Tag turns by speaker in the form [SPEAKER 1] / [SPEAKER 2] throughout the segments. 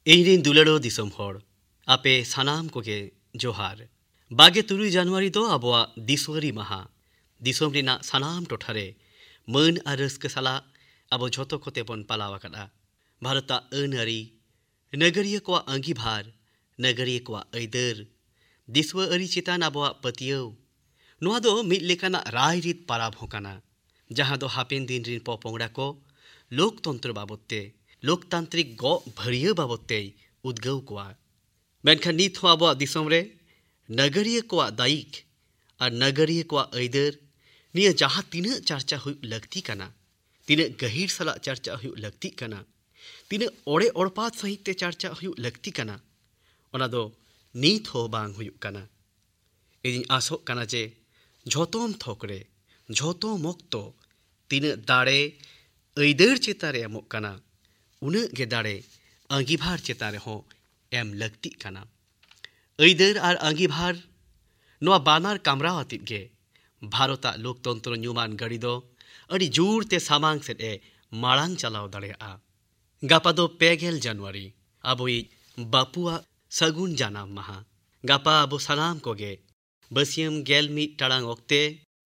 [SPEAKER 1] ᱤᱧᱨᱮᱱ ᱫᱩᱞᱟᱹᱲᱚ ᱫᱤᱥᱚᱢ ᱦᱚᱲ, ᱟᱯᱮ ᱥᱟᱱᱟᱢ ᱠᱚᱜᱮ ᱡᱚᱦᱟᱨ। 23 ᱡᱟᱱᱩᱣᱟᱨᱤ ᱫᱚ ᱟᱵᱚᱣᱟᱜ ᱫᱤᱥᱣᱟᱹᱨᱤ ᱢᱟᱦᱟ। ᱫᱤᱥᱚᱢ ᱨᱮᱱᱟᱜ ᱥᱟᱱᱟᱢ ᱴᱚᱴᱷᱟᱨᱮ ᱢᱟᱹᱱ ᱟᱨ ᱨᱟᱹᱥᱠᱟᱹ ᱥᱟᱞᱟᱜ ᱟᱵᱚ ᱡᱷᱚᱛᱚ ᱠᱚᱛᱮ ᱵᱚᱱ ᱯᱟᱞᱟᱣ ᱟᱠᱟᱫᱟ। ᱵᱷᱟᱨᱚᱛᱟᱜ ᱟᱹᱱ ᱟᱹᱨᱤ, ᱱᱟᱜᱟᱨᱤᱭᱟᱹ ᱠᱚᱣᱟᱜ ᱟᱸᱜᱤᱵᱷᱟᱨ, ᱱᱟᱜᱟᱨᱤᱭᱟᱹ ᱠᱚᱣᱟᱜ ᱟᱹᱭᱫᱟᱹᱨ, ᱫᱤᱥᱣᱟᱹ ᱟᱹᱨᱤ ᱪᱮᱛᱟᱱ ᱟᱵᱚᱣᱟᱜ ᱯᱟᱹᱛᱭᱟᱹᱣ, ᱱᱚᱣᱟ ᱫᱚ ᱢᱤᱫ ᱞᱮᱠᱟᱱᱟᱜ ᱨᱟᱭ ᱨᱤᱛ ᱯᱟᱨᱟᱵᱽ ᱦᱚᱸ ᱠᱟᱱᱟ, ᱡᱟᱦᱟᱸ ᱫᱚ ᱦᱟᱯᱮᱱ ᱫᱤᱱ ᱨᱤᱱ ᱯᱚᱯᱚᱝᱲᱟ ᱠᱚ ᱞᱳᱠᱛᱚᱱᱛᱨᱚ ᱵᱟᱵᱚᱫ ᱛᱮ, ᱞᱳᱠᱛᱟন্ত্রিক ᱜᱚᱜ ᱵᱷᱟᱹᱨᱤᱭᱟᱹ ᱵᱟᱵᱚᱫ ᱛᱮᱭ ᱩᱫᱽᱜᱟᱹᱣ ᱠᱚᱣᱟ। ᱢᱮᱱᱠᱷᱟन ᱱᱤᱛ ᱦᱚᱸ ᱟᱵᱚᱣᱟᱜ ᱫᱤᱥᱚᱢ ᱨᱮ ᱱᱟᱜᱟᱨᱤᱭᱟᱹ ᱠᱚᱣᱟᱜ ᱫᱟᱭᱤᱠ ᱟᱨ ᱱᱟᱜᱟᱨᱤᱭᱟᱹ ᱠᱚᱣᱟᱜ ᱟᱹᱭᱫᱟᱹᱨ ᱱᱤᱭᱟᱹ ᱡᱟᱦᱟᱸ ᱛᱤᱱᱟᱹᱜ ᱪᱟᱨᱪᱟ ᱦᱩᱭᱩᱜ ᱞᱟᱹᱠᱛᱤ ᱠᱟᱱᱟ, ᱛᱤᱱᱟᱹᱜ ᱜᱟᱹᱦᱤᱨ ᱥᱟᱞᱟᱜ ᱪᱟᱨᱪᱟ ᱦᱩᱭᱩᱜ ᱞᱟᱹᱠᱛᱤᱜ ᱠᱟᱱᱟ, ᱛᱤᱱᱟᱹᱜ ᱚᱲᱮ ᱚᱲᱯᱟᱛ ᱥᱟᱺᱦᱤᱡ ᱛᱮ ᱪᱟᱨᱪᱟ ᱦᱩᱭᱩᱜ ᱞᱟᱹᱠᱛᱤ ᱠᱟᱱᱟ, ᱚᱱᱟ ᱫᱚ ᱱᱤᱛ ᱦᱚᱸ ᱵᱟᱝ ᱦᱩᱭᱩᱜ ᱠᱟᱱᱟ। ᱤᱧ ᱟᱥᱚᱜ ᱠᱟᱱᱟ ᱡᱮ ᱡᱷᱚᱛᱚᱢ ᱛᱷᱚᱠ ᱨᱮ, ᱡᱷᱚᱛᱚᱢ ᱚᱠᱛᱚ ᱛᱤᱱᱟᱹᱜ ᱫᱟᱲᱮ ᱟᱹᱭᱫᱟᱹᱨ ᱪᱮᱛᱟᱱ ᱨᱮ ᱮᱢᱚᱜ ᱠᱟᱱᱟ, ᱩᱱᱟᱹᱜ ᱜᱮ ᱫᱟᱲᱮ ᱟᱸᱜᱤᱵᱷᱟᱨ ᱪᱮᱛᱟन ᱨᱮᱦᱚᱸ ᱮᱢ ᱞᱟᱹᱠᱛᱤᱜ ᱠᱟᱱᱟ। ᱟᱹᱭᱫᱟᱹᱨ ᱟᱨ ᱟᱸᱜᱤᱵᱷᱟᱨ ᱱᱚᱣᱟ ᱵᱟᱱᱟᱨ ᱠᱟᱢᱨᱟᱣ ᱟᱛᱮᱫ ᱜᱮ ᱵᱷᱟᱨᱚᱛᱟᱜ ᱞᱳᱠᱛᱚᱱᱛᱨᱚ ᱧᱩᱢᱟᱱ ᱜᱟᱹᱰᱤ ᱫᱚ ᱟᱹᱰᱤ ᱡᱳᱨᱛᱮ ᱥᱟᱢᱟᱝ ᱥᱮᱫ ᱮ ᱢᱟᱲᱟᱝ ᱪᱟᱞᱟᱣ ᱫᱟᱲᱮᱭᱟᱜᱼᱟ। ᱜᱟᱯᱟ ᱫᱚ 30 ᱡᱟᱱᱩᱣᱟᱨᱤ ᱟᱵᱚᱭᱤᱡ ᱵᱟᱯᱩᱣᱟᱜ ᱥᱟᱹᱜᱩᱱ ᱡᱟᱱᱟᱢ ᱢᱟᱦᱟ। ᱜᱟᱯᱟ ᱟᱵᱚ ᱥᱟᱱᱟᱢ ᱠᱚᱜᱮ ᱵᱟᱹᱥᱤᱭᱟᱹᱢ 11 ᱴᱟᱲᱟᱝ ᱚᱠᱛᱮ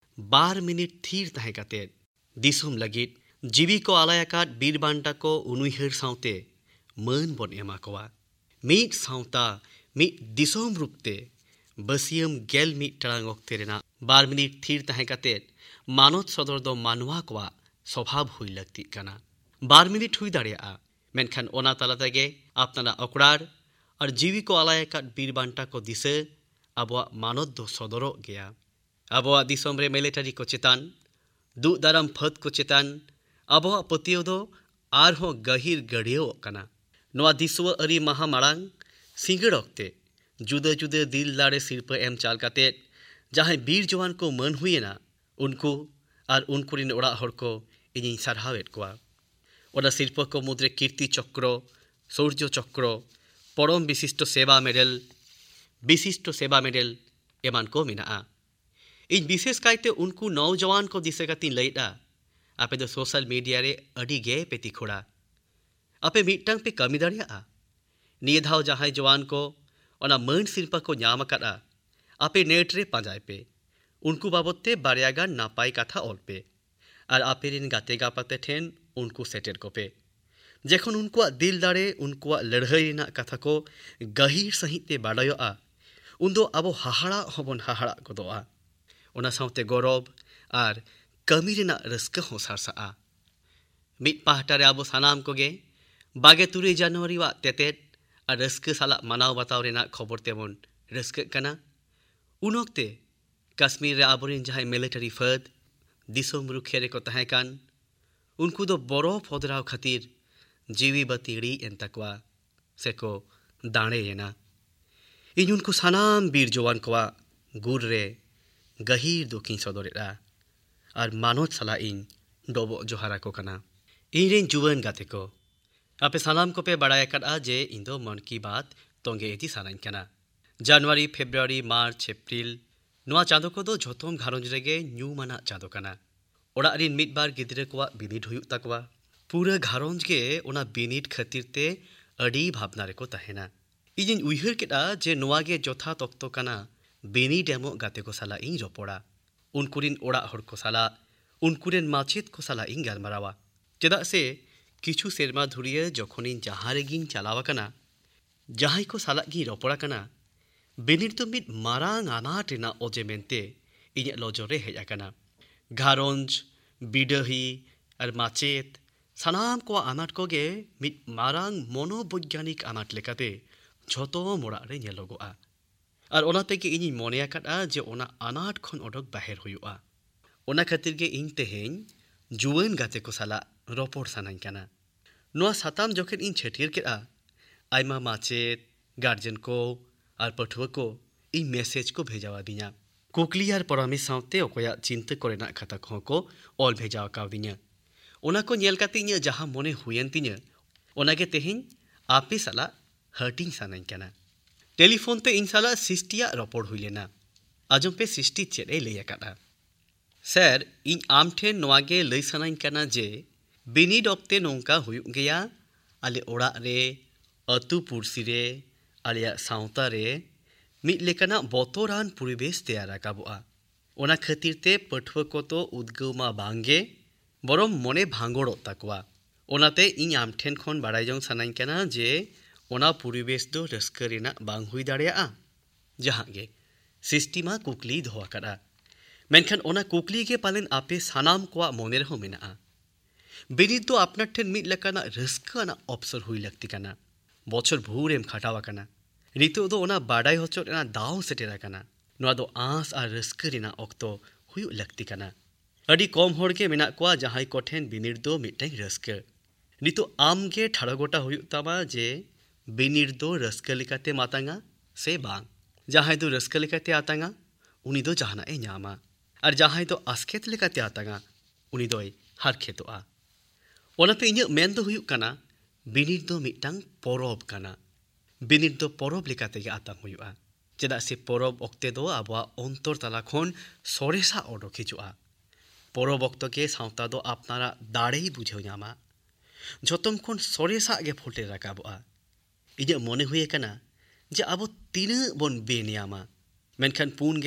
[SPEAKER 1] 2 ᱢᱤᱱᱤᱴ ᱛᱷᱤᱨ ᱛᱟᱦᱮᱸ ᱠᱟᱛᱮᱫ ᱫᱤᱥᱚᱢ ᱞᱟᱹᱜᱤᱫ ᱡᱤᱣᱤ ᱠᱚ ᱟᱞᱟᱭ ᱟᱠᱟᱫ ᱵᱤᱨ ᱵᱟᱱᱴᱟ ᱠᱚ ᱩᱱᱩᱭᱦᱟᱹᱨ ᱥᱟᱶᱛᱮ ᱢᱟᱹᱱ ᱵᱚᱱ ᱮᱢᱟ ᱠᱚᱣᱟ। ᱢᱤᱫ ᱥᱟᱶᱛᱟ ᱢᱤᱫ ᱫᱤᱥᱚᱢ ᱨᱩᱯᱛᱮ ᱵᱟᱹᱥᱤᱭᱟᱹᱢ 11 ᱴᱟᱲᱟᱝ ᱚᱠᱛᱮ ᱨᱮᱱᱟᱜ 2 ᱢᱤᱱᱤᱴ ᱛᱷᱤᱨ ᱛᱟᱦᱮᱸ ᱠᱟᱛᱮᱫ ᱢᱟᱱᱚᱛ ᱥᱚᱫᱚᱨ ᱫᱚ ᱢᱟᱱᱣᱟ ᱠᱚᱣᱟᱜ ᱥᱚᱵᱷᱟᱵ ᱦᱩᱭ ᱞᱟᱹᱠᱛᱤᱜ ᱠᱟᱱᱟ। 2 ᱢᱤᱱᱤᱴ ᱦᱩᱭ ᱫᱟᱲᱮᱭᱟᱜᱼᱟ, ᱢᱮᱱᱠᱷᱟᱱ ᱚᱱᱟ ᱛᱟᱞᱟ ᱛᱮᱜᱮ ᱟᱯᱱᱟᱨᱟᱜ ᱚᱠᱲᱟᱨ ᱟᱨ ᱡᱤᱣᱤ ᱠᱚ ᱟᱞᱟᱭ ᱟᱠᱟᱫ ᱵᱤᱨ ᱵᱟᱱᱴᱟ ᱠᱚ ᱫᱤᱥᱟᱹ ᱟᱵᱚᱣᱟᱜ ᱢᱟᱱᱚᱛ ᱫᱚ ᱥᱚᱫᱚᱨᱚᱜ ᱜᱮᱭᱟ। ᱟᱵᱚᱣᱟᱜ ᱫᱤᱥᱚᱢ ᱨᱮ ᱢᱤᱞᱤᱴᱟᱨᱤ ᱠᱚ ᱪᱮᱛᱟᱱ, ᱫᱩᱜ ᱫᱟᱨᱟᱢ ᱯᱷᱟᱹᱫ ᱠᱚ ᱪᱮᱛᱟᱱ ᱟᱵᱚᱣᱟᱜ ᱯᱟᱹᱛᱭᱟᱹᱣ ᱫᱚ ᱟᱨᱦᱚᱸ ᱜᱟᱹᱦᱤᱨ ᱜᱟᱹᱰᱭᱟᱹᱣᱚᱜ ᱠᱟᱱᱟ। ᱱᱚᱣᱟ ᱫᱤᱥᱣᱟᱹ ᱟᱹᱨᱤ ᱢᱟᱦᱟ ᱢᱟᱲᱟᱝ ᱥᱤᱸᱜᱟᱹᱲ ᱚᱠᱛᱮ ᱡᱩᱫᱟᱹ ᱡᱩᱫᱟᱹ ᱫᱤᱞ ᱫᱟᱲᱮ ᱥᱤᱨᱯᱟᱹ ᱮᱢ ᱪᱟᱞ ᱠᱟᱛᱮᱫ ᱡᱟᱦᱟᱸᱭ ᱵᱤᱨ ᱡᱳᱣᱟᱱ ᱠᱚ ᱢᱟᱹᱱ ᱦᱩᱭᱮᱱᱟ, ᱩᱱᱠᱩ ᱟᱨ ᱩᱱᱠᱩ ᱨᱮᱱ ᱚᱲᱟᱜ ᱦᱚᱲ ᱠᱚ ᱤᱧᱤᱧ ᱥᱟᱨᱦᱟᱣᱮᱫ ᱠᱚᱣᱟ। ᱚᱱᱟ ᱥᱤᱨᱯᱟᱹ ᱠᱚ ᱢᱩᱫᱽᱨᱮ ᱠᱤᱨᱛᱤ ᱪᱚᱠᱨᱚ, ᱥᱳᱨᱡᱚ ᱪᱚᱠᱨᱚ, ᱯᱚᱨᱚᱢ ᱵᱤᱥᱤᱥᱴᱚ ᱥᱮᱵᱟ ᱢᱮᱰᱮᱞ ᱮᱢᱟᱱ ᱠᱚ ᱢᱮᱱᱟᱜᱼᱟ। ᱤᱧ ᱵᱤᱥᱮᱥ ᱠᱟᱭᱛᱮ ᱩᱱᱠᱩ ᱱᱚᱣᱡᱟᱣᱟᱱ ᱠᱚ ᱫᱤᱥᱟᱹ ᱠᱟᱛᱮᱧ ᱞᱟᱹᱭᱮᱫᱼᱟ, ᱟᱯᱮ ᱫᱚ ᱥᱳᱥᱟᱞ ᱢᱤᱰᱤᱭᱟ ᱨᱮ ᱟᱹᱰᱤ ᱜᱮ ᱯᱮ ᱛᱤᱠᱷᱚᱲᱟ। ᱟᱯᱮ ᱢᱤᱫᱴᱟᱝ ᱯᱮ ᱠᱟᱹᱢᱤ ᱫᱟᱲᱮᱭᱟᱜᱼᱟ। ᱱᱤᱭᱟᱹ ᱫᱷᱟᱣ ᱡᱟᱦᱟᱸᱭ ᱡᱳᱣᱟᱱ ᱠᱚ ᱚᱱᱟ ᱢᱟᱹᱱ ᱥᱤᱨᱯᱟᱹ ᱠᱚ ᱧᱟᱢ ᱟᱠᱟᱫᱼᱟ, ᱟᱯᱮ ᱱᱮᱴ ᱨᱮ ᱯᱟᱸᱡᱟᱭ ᱯᱮ, ᱩᱱᱠᱩ ᱵᱟᱵᱚᱫ ᱛᱮ 2 ᱜᱟᱱ ᱱᱟᱯᱟᱭ ᱠᱟᱛᱷᱟ ᱚᱞ ᱯᱮ ᱟᱨ ᱟᱯᱮᱨᱮᱱ ᱜᱟᱛᱮ ᱜᱟᱯᱟᱛᱮ ᱴᱷᱮᱱ ᱩᱱᱠᱩ ᱥᱮᱴᱮᱨ ᱠᱚᱯᱮ। ᱡᱚᱠᱷᱚᱱ ᱩᱱᱠᱩᱣᱟᱜ ᱫᱤᱞ ᱫᱟᱲᱮ, ᱩᱱᱠᱩᱣᱟᱜ ᱞᱟᱹᱲᱦᱟᱹᱭ ᱨᱮᱱᱟᱜ ᱠᱟᱛᱷᱟ ᱠᱚ ᱜᱟᱹᱦᱤᱨ ᱥᱟᱺᱦᱤᱡ ᱛᱮ ᱵᱟᱰᱟᱭᱚᱜᱼᱟ, ᱩᱱᱫᱚ ᱟᱵᱚ ᱦᱟᱦᱟᱲᱟᱜ ᱦᱚᱸᱵᱚᱱ ᱦᱟᱦᱟᱲᱟᱜ ᱜᱚᱫᱚᱜᱼᱟ। ᱚᱱᱟ ᱥᱟᱶᱛᱮ ᱜᱚᱨᱚᱵ ᱟᱨ ᱠᱟᱹᱢᱤ ᱨᱮᱱᱟᱜ ᱨᱟᱹᱥᱠᱟᱹ ᱦᱚᱸ ᱥᱟᱨᱥᱟᱜᱼᱟ। ᱢᱤᱫ ᱯᱟᱦᱴᱟ ᱨᱮ ᱟᱵᱚ ᱥᱟᱱᱟᱢ ᱠᱚᱜᱮ 23 ᱡᱟᱱᱩᱣᱟᱨᱤᱣᱟᱜ ᱛᱮᱛᱮᱫ ᱟᱨ ᱨᱟᱹᱥᱠᱟᱹ ᱥᱟᱞᱟᱜ ᱢᱟᱱᱟᱣ ᱵᱟᱛᱟᱣ ᱨᱮᱱᱟᱜ ᱠᱷᱚᱵᱚᱨ ᱛᱮᱵᱚᱱ ᱨᱟᱹᱥᱠᱟᱹᱜ ᱠᱟᱱᱟ। ᱩᱱ ᱚᱠᱛᱮ ᱠᱟᱥᱢᱤᱨ ᱨᱮ ᱟᱵᱚᱨᱮᱱ ᱡᱟᱦᱟᱸᱭ ᱢᱤᱞᱤᱴᱟᱨᱤ ᱯᱷᱟᱹᱫ ᱫᱤᱥᱚᱢ ᱨᱩᱠᱷᱤᱭᱟᱹ ᱨᱮᱠᱚ ᱛᱟᱦᱮᱸ ᱠᱟᱱ, ᱩᱱᱠᱩ ᱫᱚ ᱵᱚᱨᱚᱯᱷ ᱚᱫᱽᱨᱟᱣ ᱠᱷᱟᱹᱛᱤᱨ ᱡᱤᱣᱤ ᱵᱟᱹᱛᱤ ᱤᱲᱤᱡ ᱮᱱ ᱛᱟᱠᱚᱣᱟ ᱥᱮᱠᱚ ᱫᱟᱲᱮᱭᱮᱱᱟ। ᱤᱧ ᱩᱱᱠᱩ ᱥᱟᱱᱟᱢ ᱵᱤᱨ ᱡᱳᱣᱟᱱ ᱠᱚᱣᱟᱜ ᱜᱩᱨ ᱨᱮ ᱜᱟᱹᱦᱤᱨ ᱫᱩᱠᱤᱧ ᱥᱚᱫᱚᱨᱮᱫᱼᱟ ᱟᱨ ᱢᱟᱱᱚᱛ ᱥᱟᱞᱟᱜ ᱤᱧ ᱰᱚᱵᱚᱜ ᱡᱚᱦᱟᱨ ᱟᱠᱚ ᱠᱟᱱᱟ। ᱤᱧᱨᱮᱱ ᱡᱩᱣᱟᱹᱱ ガᱛᱮ ᱠᱚ, ᱟᱯᱮ ᱥᱟᱱᱟᱢ ᱠᱚᱯᱮ ᱵᱟᱲᱟᱭ ᱟᱠᱟᱫᱼᱟ ᱡᱮ ᱤᱧ ᱫᱚ ᱢᱚᱱ ᱠᱤ ᱵᱟᱛ ᱛᱚᱸᱜᱮ ᱤᱫᱤ ᱥᱟᱱᱟᱧ ᱠᱟᱱᱟ। ᱡᱟᱱᱩᱣᱟᱨᱤ, ᱯᱷᱮᱵᱨᱩᱣᱟᱨᱤ, ᱢᱟᱨᱪ, ᱮᱯᱨᱤᱞ ᱱᱚᱣᱟ ᱪᱟᱸᱫᱳ ᱠᱚᱫᱚ ᱡᱷᱚᱛᱚᱢ ᱜᱷᱟᱨᱚᱸᱡᱽ ᱨᱮᱜᱮ ᱧᱩᱢᱟᱱᱟᱜ ᱪᱟᱸᱫᱳ ᱠᱟᱱᱟ। ᱚᱲᱟᱜ ᱨᱮᱱ 1-2 ᱜᱤᱫᱽᱨᱟᱹ ᱠᱚᱣᱟᱜ ᱵᱤᱱᱤᱰ ᱦᱩᱭᱩᱜ ᱛᱟᱠᱚᱣᱟ। ᱯᱩᱨᱟᱹ ᱜᱷᱟᱨᱚᱸᱡᱽ ᱜᱮ ᱚᱱᱟ ᱵᱤᱱᱤᱰ ᱠᱷᱟᱹᱛᱤᱨ ᱛᱮ ᱟᱹᱰᱤ ᱵᱷᱟᱵᱽᱱᱟ ᱨᱮᱠᱚ ᱛᱟᱦᱮᱱᱟ। ᱤᱧᱤᱧ ᱩᱭᱦᱟᱹᱨ ᱠᱮᱫᱼᱟ ᱡᱮ ᱱᱚᱣᱟ ᱜᱮ ᱡᱚᱛᱷᱟᱛ ᱚᱠᱛᱚ ᱠᱟᱱᱟ ᱵᱤᱱᱤᱰ ᱮᱢᱚᱜ ᱜᱟᱛᱮ ᱠᱚ ᱥᱟᱞᱟᱜ ᱤᱧ ᱨᱚᱯᱚᱲᱟ। ᱩᱱᱠᱩ ᱨᱮᱱ ᱚᱲᱟᱜ ᱦᱚᱲ ᱠᱚ ᱥᱟᱞᱟᱜ, ᱩᱱᱠᱩ ᱨᱮᱱ ᱢᱟᱪᱮᱫ ᱠᱚ ᱥᱟᱞᱟᱜ ᱤᱧ ᱜᱟᱞᱢᱟᱨᱟᱣᱟ। ᱪᱮᱫᱟᱜ ᱥᱮ ᱠᱤᱪᱷᱩ ᱥᱮᱨᱢᱟ ᱫᱷᱩᱨᱤᱭᱟᱹ ᱡᱚᱠᱷᱚᱱᱤᱧ ᱡᱟᱦᱟᱸ ᱨᱮᱜᱤᱧ ᱪᱟᱞᱟᱣ ᱟᱠᱟᱱᱟ, ᱡᱟᱦᱟᱸᱭ ᱠᱚ ᱥᱟᱞᱟᱜ ᱜᱤᱧ ᱨᱚᱯᱚᱲ ᱟᱠᱟᱱᱟ, ᱵᱤᱱᱤᱰ ᱫᱚ ᱢᱤᱫ ᱢᱟᱨᱟᱝ ᱟᱱᱟᱴ ᱨᱮᱱᱟᱜ ᱚᱡᱮ ᱢᱮᱱᱛᱮ ᱤᱧᱟᱹᱜ ᱱᱚᱡᱚᱨ ᱨᱮ ᱦᱮᱡ ᱟᱠᱟᱱᱟ। ᱜᱷᱟᱨᱚᱸᱡᱽ, ᱵᱤᱰᱟᱹᱦᱤ ᱟᱨ ᱢᱟᱪᱮᱫ ᱥᱟᱱᱟᱢ ᱠᱚᱣᱟᱜ ᱟᱱᱟᱴ ᱠᱚᱜᱮ ᱢᱤᱫ ᱢᱟᱨᱟᱝ ᱢᱚᱱᱳᱵᱳᱭᱜᱟᱱᱤᱠ ᱟᱱᱟᱴ ᱞᱮᱠᱟᱛᱮ ᱡᱷᱚᱛᱚᱢ ᱚᱲᱟᱜ ᱨᱮ ᱧᱮᱞᱚᱜᱚᱜᱼᱟ। ᱟᱨ ᱚᱱᱟ ᱛᱮᱜᱮ ᱤᱧᱤᱧ ᱢᱚᱱᱮ ᱟᱠᱟᱫᱼᱟ ᱡᱮ ᱚᱱᱟ ᱟᱱᱟᱴ ᱠᱷᱚᱱ ᱚᱰᱚᱠ ᱵᱟᱦᱮᱨ ᱦᱩᱭᱩᱜᱼᱟ। ᱚᱱᱟ ᱠᱷᱟᱹᱛᱤᱨ ᱜᱮ ᱤᱧ ᱛᱮᱦᱮᱧ ᱡᱩᱣᱟᱹᱱ ᱜᱟᱛᱮ ᱠᱚ ᱥᱟᱞᱟᱜ ᱨᱚᱯᱚᱲ ᱥᱟᱱᱟᱧ ᱠᱟᱱᱟ। ᱱᱚᱣᱟ ᱥᱟᱛᱟᱢ ᱡᱚᱠᱷᱚᱱ ᱤᱧ ᱪᱷᱟᱹᱴᱭᱟᱹᱨ ᱠᱮᱫᱼᱟ, ᱟᱭᱢᱟ ᱢᱟᱪᱮᱫ, ᱜᱟᱨᱡᱮᱱ ᱠᱚ ᱟᱨ ᱯᱟᱹᱴᱷᱩᱣᱟᱹ ᱠᱚ ᱤᱧ ᱢᱮᱥᱮᱡᱽ ᱠᱚ ᱵᱷᱮᱡᱟᱣᱟᱫᱤᱧᱟ। ᱠᱩᱠᱞᱤ ᱟᱨ ᱯᱚᱨᱟᱢᱮᱥ ᱥᱟᱶᱛᱮ ᱚᱠᱚᱭᱟᱜ ᱪᱤᱱᱛᱟᱹ ᱠᱚᱨᱮᱱᱟᱜ ᱠᱟᱛᱷᱟ ᱠᱚᱦᱚᱸ ko ᱚᱞ ᱵᱷᱮᱡᱟᱣ ᱠᱟᱣᱫᱤᱧᱟ। ᱚᱱᱟ ᱠᱚ ᱧᱮᱞ ᱠᱟᱛᱮ ᱤᱧᱟᱹᱜ ᱡᱟᱦᱟᱸ ᱢᱚᱱᱮ ᱦᱩᱭᱮᱱ ᱛᱤᱧᱟᱹ, ᱚᱱᱟᱜᱮ ᱛᱮᱦᱮᱧ ᱟᱯᱮ ᱥᱟᱞᱟᱜ ᱦᱟᱹᱴᱤᱧ ᱥᱟᱱᱟᱧ ᱠᱟᱱᱟ। ᱴᱮᱞᱤᱯᱷᱳᱱ ᱛᱮ ᱤᱧ ᱥᱟᱞᱟᱜ ᱥᱨᱤᱥᱴᱤᱭᱟᱜ ᱨᱚᱯᱚᱲ ᱦᱩᱭ ᱞᱮᱱᱟ। ᱟᱸᱡᱚᱢ ᱯᱮ ᱥᱨᱤᱥᱴᱤ ᱪᱮᱫ ᱮ ᱞᱟᱹᱭ ᱟᱠᱟᱫᱼᱟ। ᱥᱮᱨ, ᱤᱧ ᱟᱢ ᱴᱷᱮᱱ ᱱᱚᱣᱟ ᱜᱮ ᱞᱟᱹᱭ ᱥᱟᱱᱟᱧ ᱠᱟᱱᱟ ᱡᱮ ᱵᱤᱱᱤᱰ ᱚᱠᱛᱮ ᱱᱚᱝᱠᱟ ᱦᱩᱭᱩᱜ ᱜᱮᱭᱟ। ᱟᱞᱮ ᱚᱲᱟᱜ ᱨᱮ अतु पुरसी रे आलिया सावता रे मिट लेकाना बतोरान परिवेश तैयार राकाबोआ। ओना खातिर ते पठुआ को तो उद्गव मा बांगे बरम मने भांगड़ोग ताकोआ। ओनाते इन आम ठेन खन बाड़ाय जंग सानाኝ काना जे ओना परिवेश दो रस्का रेना बांग हुई दाड़ेयाआ। जहां गे सिस्टी मा कुकली दोहो आकादा, मेनखान ओना कुकली गे पालेन आपे सानाम कोआ मने रहो मेनाआ। बिनित दो आपनार ठेन मिट लेकाना रस्का ना अवसर हुई लगती काना। बछर भूरेम खाटावा काना, नितो दो ओना बाड़ाय होचो रेना दाव सेटेरा काना। नोआ दो आस आर रस्का रेना ऑक्तो हुई लगती काना। अडी कम होड़ के मेना कोआ जहां को ठेन बिनिर दो मिटटें रस्का। नितो आम गे ठाड़ा गोटा हुयुग तामा जे बिनिर दो रस्का लेकाते मातांगा से बांग। जहां दो रस्का लेकाते आतांगा उनी दो जहाना ए ᱧᱟᱢᱟ और जहां दो आसखेत लेकाते आतांगा उनी दोय हारखेतोआ। ओनाते इᱧᱟᱹᱜ मेन दो हुयुग काना बिनिर दो मिटटांग परब काना। बिनिर दो परब लेकाते गे आतांग हुयुगा, चेदा से परब ऑक्ते दो आबोआ अंतर तला खन सरेसा ओडोक हिजुआ। परब ऑक्तो के सावता दो आपनारा दाड़ेई बुझेव ᱧᱟᱢᱟ, झोतम खन सरेसा गे फोटे राकाबोआ। इᱧᱟᱹᱜ मने हुए काना जे आबो तीनां बन बेनियामा, मेनखान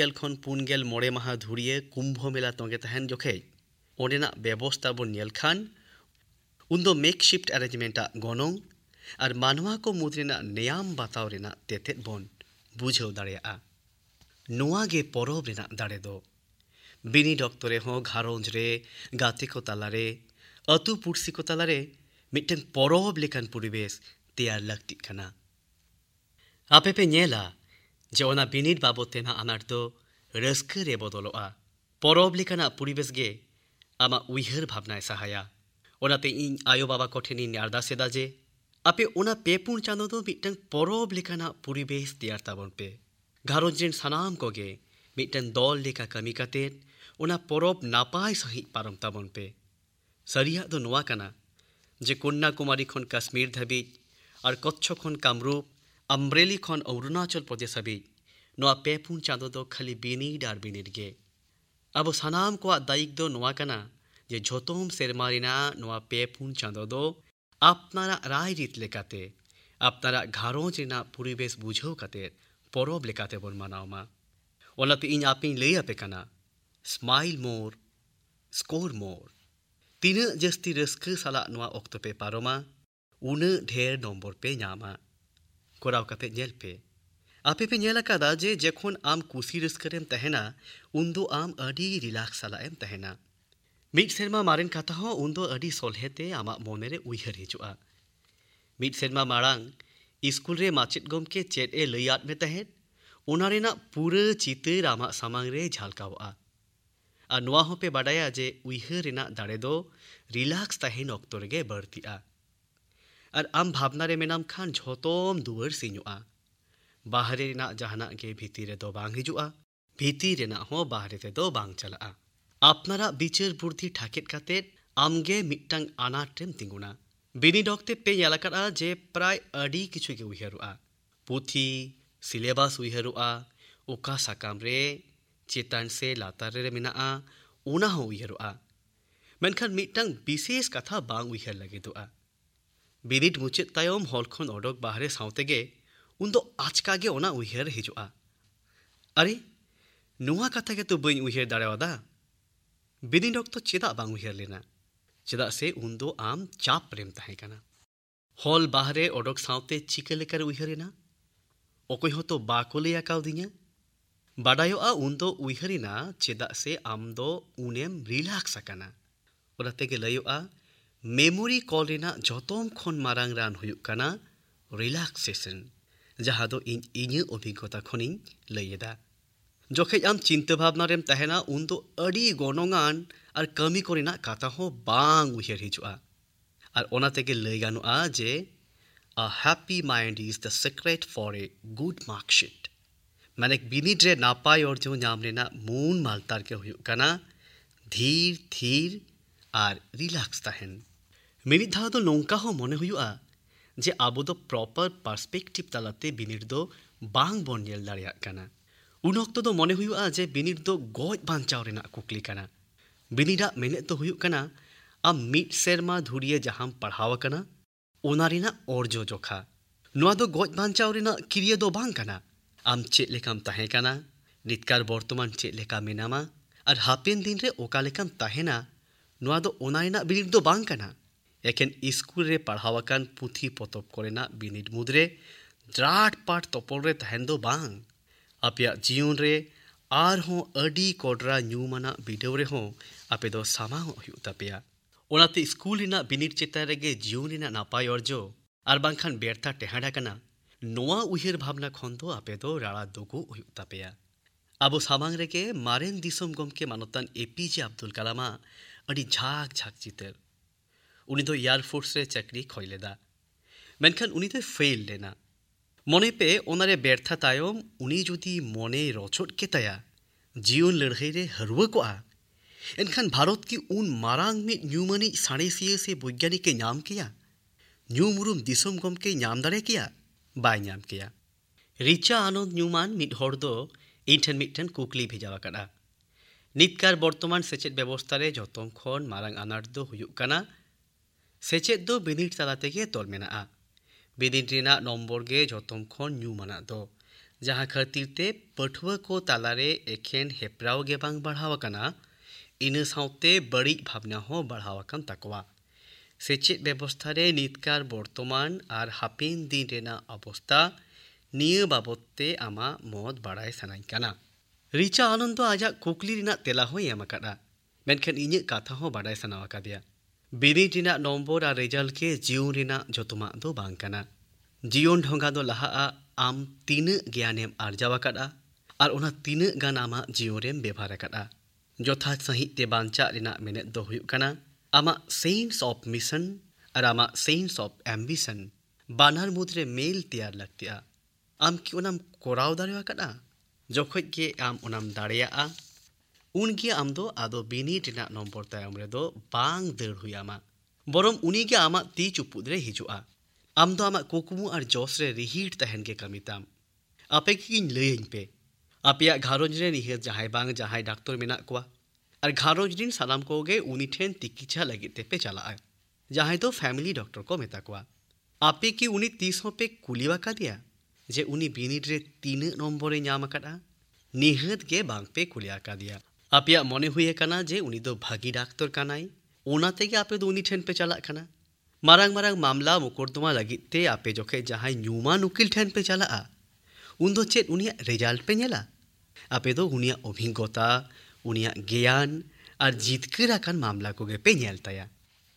[SPEAKER 1] 4 माहा धुरिये कुंभ मेला तोंगे तहन जोखे ओंडेना व्यवस्था बन नेल खान उन दो मेकशिफ्ट अरेंजमेंटा गनोंग और मानवा को मुद्रेना नेयाम बाताव रेना तेतेद बन बुझेव दाड़ेयाआ। नोआ गे परब रेना दाड़े दो बिनी डॉक्टर रे हो घारोंज रे गाते को तालारे अतु पुरसी को तालारे मिटन परब लेकान परिवेश तैयार लगती काना। आपे पे नेला जे ओना बिनिड बाबत तेना आनाट दो रस्का रे बदलोआ। परब लेकाना परिवेश गे आमा उइहार भावनाय साहाया। ओनाते इन आयो बाबा को ठेनिन अरदासेदा जे आपे ओना पेपुन चांदो दो मिटन परब लेकाना परिवेश तैयार ताबन पे। घारोंज रेन सानाम कोगे मिटन दल लेका कमी काते ओना परब नापाय सही पारम ताबन पे। सरिया दो नोआ काना जे कन्याकुमारी खन काश्मीर धाबिज और कच्छ खन कामरूप अम्ब्रेली खन अरुणाचल प्रदेश हाबिज नोआ पेपुन चांदो दो खाली बिनिड और बिनिड गे। अब सानाम को दायिक दो नोआ काना जे झोतोम सेरमा रेना नोआ पेपुन चांदो दो आपनारा राय रीत लेकाते आपनारा घारोंज रेना परिवेश बुझाव काते परब लेकाते बन मानावमा। ओनाते इन आपिन लई आपे काना स्माइल मोर स्कोर मोर। तीना जस्ती रस्का साला नोआ ऑक्तो पे पारोमा उना ढेर नम्बर पे ᱧᱟᱢᱟ। कोराव काते नेल पे आपे पे नेल आकादा जे जखन आम कुसी रस्का रेम तहेना उन्दो आम अडी रिलैक्स साला एम तहेना। मिट सेरमा मारेन कथा हो उन्दो अडी सोलहेते आमा मोने रे उइहार हिजुआ। मिट सेरमा मारांग स्कूल रे माचेद गमके चेद ए लैयाद में तहेन ओना रेना पूरा चितार आमा सामांग रे झलकावआ। और नोआ हो पे बाडाया जे उइहार रेना दाड़े दो रिलैक्स तहेन ऑक्तो रेगे बर्तिआ। और आम भावना रे मेनाम खान झोतोम दुआर सिñोआ। बाहरे रेना जहाना गे भीती रे दो बांग हिजुआ, भीती रेना हो बाहरे ते दो बांग चलाआ। आपनारा बिचार बुद्धि ठाकेत काते आमगे मिटटांग आनाट रेम तिंगुना। बिनी डॉक्ते पे नेलाकादा जे प्राय अडी किछु गे उइहारुआ। पुथी सिलेबास उइहारुआ, ओका साकाम रे चेतान से लातार रे मेनाआ ओना हो उइहारुआ। मेनखान मिटटांग विशेष कथा बांग उइहार लागिदुआ। बिनिड मुचाद तायम हॉल खन ओडोक बाहरे सावतेगे उन्दो आचकागे ओना उइहार हिजुआ। अरे नोआ कथा गे तो बई उइहार दाड़ेवादा। बिनिड ऑक्तो चेदा बांग उइहार लेना, चेदा से उन्दो आम चाप रेम तहे काना। हॉल बाहरे ओडोक सावते चिका लेकर उइहारेना ओकोय होतो बाको लई आकावदिया। बाडायोआ उन्दो उइहारिना चेदा से आम दो उनेम रिलैक्स आकाना। ओनाते गे लयोआ मेमोरी कॉल रेना झोतोम खन मारांग रान हुयुग काना रिलैक्सेशन, जहां दो इᱧ अभिज्ञता खनिñ लैयेदा। जोखे आम चिंता भावना रेम तहेना उन्दो अडी गनोंगान और कमी कोरेना कथा हो बांग उइहार हिजुआ। और ओनाते गे लई गानोआ जे a happy mind is the secret for a good marksheet। माने बिनिड रे नापाय अर्जो ᱧᱟᱢ रेना मून मालतार के हुयुग काना धीर थीर और रिलैक्स तहेन। मिनिट धाव दो नोंका हो मने हुयुआ जे आबो दो प्रॉपर पर्सपेक्टिव तालाते बिनिड दो बांग बन नेल दाड़ेयाग काना। उन ऑक्तो दो मने हुयुआ जे बिनिड दो गoj बांचाव रेना कुकली काना। बिनिडा मेने तो हुयुग काना आम मिट सेरमा धुरिये जहां पढ़ाव काना ओना रेना अर्जो जोखा ᱱᱚᱣᱟ ᱫᱚ ᱜᱚᱡ ᱵᱟᱧᱪᱟᱣ ᱨᱮᱱᱟᱜ ᱠᱤᱨᱤᱭᱟᱹ ᱫᱚ ᱵᱟᱝ ᱠᱟᱱᱟ। ᱟᱢ ᱪᱮᱫ ᱞᱮᱠᱟᱢ ᱛᱟᱦᱮᱸ ᱠᱟᱱᱟ, ᱱᱤᱛᱠᱟᱨ ᱵᱚᱨᱛᱚᱢᱟᱱ ᱪᱮᱫ ᱞᱮᱠᱟ ᱢᱮᱱᱟᱢᱟ ᱟᱨ ᱦᱟᱯᱮᱱ ᱫᱤᱱ ᱨᱮ ᱚᱠᱟ ᱞᱮᱠᱟᱢ ᱛᱟᱦᱮᱱᱟ, ᱱᱚᱣᱟ ᱫᱚ ᱚᱱᱟ ᱨᱮᱱᱟᱜ ᱵᱤᱱᱤᱰ ᱫᱚ ᱵᱟᱝ ᱠᱟᱱᱟ। ᱮᱠᱮᱱ ᱤᱥᱠᱩᱞ ᱨᱮ ᱯᱟᱲᱦᱟᱣ ᱟᱠᱟᱱ ᱯᱩᱛᱷᱤ ᱯᱚᱛᱚᱵ ᱠᱚᱨᱮᱱᱟᱜ ᱵᱤᱱᱤᱰ ᱢᱩᱫᱽᱨᱮ ᱡᱟᱴ ᱯᱟᱴ ᱛᱚᱯᱚᱞ ᱨᱮ ᱛᱟᱦᱮᱱ ᱫᱚ ᱵᱟᱝ। ᱟᱯᱮᱭᱟᱜ ᱡᱤᱭᱚᱱ ᱨᱮ ᱟᱨᱦᱚᱸ ᱟᱹᱰᱤ ᱠᱚᱰᱨᱟ ᱧᱩᱢᱟᱱᱟᱜ ᱵᱤᱰᱟᱹᱣ ᱨᱮᱦᱚᱸ ᱟᱯᱮ ᱫᱚ ᱥᱟᱢᱟᱝᱚᱜ ᱦᱩᱭᱩᱜ ᱛᱟᱯᱮᱭᱟ। ᱚᱱᱟᱛᱮ ᱥᱠᱩᱞ ᱨᱮᱱᱟᱜ ᱵᱤᱱᱤᱰ ᱪᱮᱛᱟᱱ ᱨᱮᱜᱮ ᱡᱤᱭᱚᱱ ᱨᱮᱱᱟᱜ ᱱᱟᱯᱟᱭ ᱚᱨᱡᱚ ᱟᱨ ᱵᱟᱝᱠᱷᱟन ᱵᱮᱨᱛᱷᱟ ᱴᱮᱦᱟᱸᱰ ᱟᱠᱟᱱᱟ, ᱱᱚᱣᱟ ᱩᱭᱦᱟᱹᱨ ᱵᱷᱟᱵᱽᱱᱟ ᱠᱷᱚᱱ ᱫᱚ ᱟᱯᱮ ᱫᱚ ᱨᱟᱲᱟ ᱫᱩᱜᱩᱜ ᱦᱩᱭᱩᱜ ᱛᱟᱯᱮᱭᱟ। ᱟᱵᱚ ᱥᱟᱢᱟᱝ ᱨᱮᱜᱮ ᱢᱟᱨᱮᱱ ᱫᱤᱥᱚᱢ ᱜᱚᱢᱠᱮ ᱢᱟᱱᱚᱛᱟᱱ एपीजे আব্দুল কালাᱢᱟᱜ ᱟᱹᱰᱤ ঝাঁক ঝাঁক চিᱛᱟᱹᱨ। उनी दो एयरफोर्स रे चाकरी खोय लेदा, मेनखान उनी दो फेल लेना। मने पे ओनारे बेर्था तायम उनी जुदी मने रचोट केताया जीवन लड़ाई रे हरवा कोआ, एनखान भारत की उन मारांग मिट न्यूमानी साणेसिया से वैज्ञानिक नाम किया, न्यूमुरुम दिसोम गमके नाम दाड़े किया, बाय नाम किया। रिचा आनंद न्यूमान मिट हर दो इन ठेन मिटन कुकली भेजावा कड़ा। नितकार बर्तमान सेचेद व्यवस्था रे जतम खन मारांग आनाट दो हुयुग कना सेचेद दो बिनिड तला तेगे तोल मेनाआ। बिनिड रेना नम्बर गे जतम खन न्यूमाना दो, जहां खातिर ते पठुआ को तालारे एखेन हेप्राव गे बांग बढ़ावा कना, इन साउते बड़ी भावना हो बढ़ावा कन तकवा। सेचेद व्यवस्था रे नितकार बर्तमान आर हापिन दिन रेना अवस्था निये बाबते आमा मत बाड़ाय सानाई कना। रिचा आनंद आजा कुकली रिना तेला हो एम अकादा, मेनखान इnye कथा हो बाड़ाय सानावा कादिया। बिनिड रिना नम्बर आर रिजल्ट के जीवन रिना जतमा दो बांग कना। जीवन ढोंगा दो लहाआ आम तीना ज्ञानेम आर्जावा कादा आर ओना तीना गान आमा जीवन रेम व्यवहार कादा। जथात सहित ते बांचा रिना मेनेद दो हुयुग कना आमा सेंस ऑफ मिशन और आमा सेंस ऑफ एम्बिशन बानार मुद्रे मेल तैयार लगतिया। आम कि ओनाम कोराव दाड़ेवा कादा, जखोज गे आम ओनाम दाड़ेयाआ उनगे आम दो आदो बिनिड रिना नम्बर तायम रे दो बांग दड़ हुयामा, बरम उनीगे आमा ती चुपुद रे हिजुआ। आम दो आमा कुकमु आर जोश रे रिहिट तहन गे कमिताम। आपे किन लयिन पे आपेया घारोंज रे निहित जहाय बांग जहाय डाक्टर मेना कोआ और घारोंज दिन सालाम कोगे उनी ठेन तिकिछा लगित ते पे चलाआ, जहाय दो फैमिली डॉक्टर को मेता कोआ। आपे की उनी 30 पे कुलीवा का दिया जे उनी बिनिड रे 3 नम्बर रे नाम कादा, निहित गे बांग पे कुलिया का दिया। आपेया मने हुए कना जे उनी दो भागी डाक्टर कानाई, ओना तेगे आपे दो उनी ठेन पे चला कना। मारांग मारांग मामला मुकदमा लगित ते आपे जोखे जहाय न्यूमान उकिल ठेन पे चलाआ, उन दो चेत उनिया रिजल्ट पे नेला, आपे दो उनिया अभिज्ञता, उनिया ज्ञान और जितकर आकान मामला कोगे पे नेल ताया।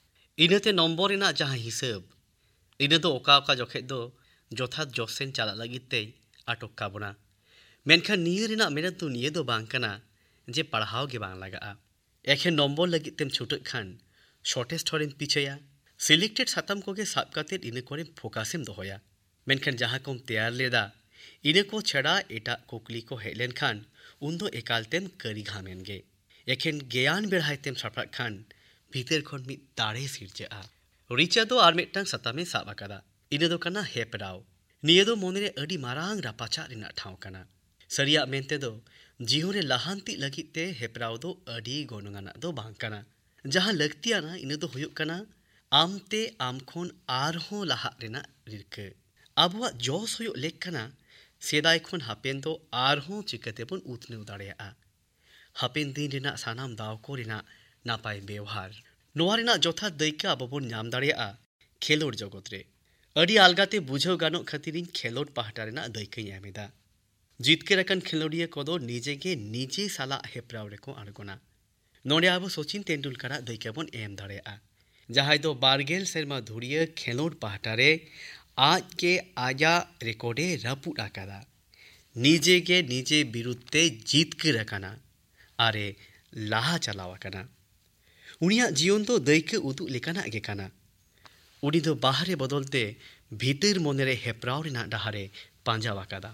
[SPEAKER 1] इनते नम्बर रेना जहां हिसाब इने दो ओका ओका जोखे दो जथात जोसेन चला लगित ते आटक काबोना। मेनखान निये रेना मेना तो निये दो बांग कना जे पढ़ाव गे बांग लगाआ। एखे नम्बर लगित तेम छुटक खान शॉर्टेस्ट हरेम पिछया, सिलेक्टेड साताम कोगे साब कातेद इने कोरे फोकासेम दोहोया। मेनखान जहां कोम तैयार लेदा इने को छड़ा एटा कुकली को हेलेन खान उन दो एकालतेम करी घामेन गे। एखेन ज्ञान बेढ़ायतेम सापड़ाग खान भीतर खन मिद दाड़े सिरजाआ। रिचा दो आर मिदटांग सातामे साब आकादा, इने दो कना हेपराव। निये दो मोनेरे अडी मारांग रापाचा रिना ठाव कना। सरिया मेनते दो जीवन रे लहांती लगित ते हेपराव दो अडी गोनंगाना दो बांग कना। जहां लगतियाना इने दो हुयुग कना आमते आम खन आरहों लहा रेना रिरके। आबुआ जोस हुयुग लेक कना सेदाय खन हापेन दो आरहों चिकातेबन उतनेउ दाड़ेयाआ। हापेन दिन रेना सानाम दाव को रेना नापाय व्यवहार नोआ रेना जथा दैका आबोबन नाम दाड़ेयाआ खेलोड जगत रे। अडी आलगाते बुझाव गानोग खातिरिन खेलोड पाहटा रेना दैकाई एमेदा। जितकेर आकान खेलोडिया कोदो निजेगे निजे साला हेपराव रेको आड़गोना। नोडे आबो सचिन तेंदुलकराग दैकाबन एम दाड़ेयाआ, जहाय दो 12 सेरमा धुरिया खेलोड पाहटा रे आज के आजा रेकॉर्डे रपुड आकादा। निजेगे निजे बिरुद्धे जितकेर आकाना आरे लाहा चलाव आकाना। उनिया जीवन दो दैका उदुग लेकाना गे काना। उनी दो बाहरे बदलते भीतर मोनेरे हेपराव रेना डाहारे पांजाव आकादा।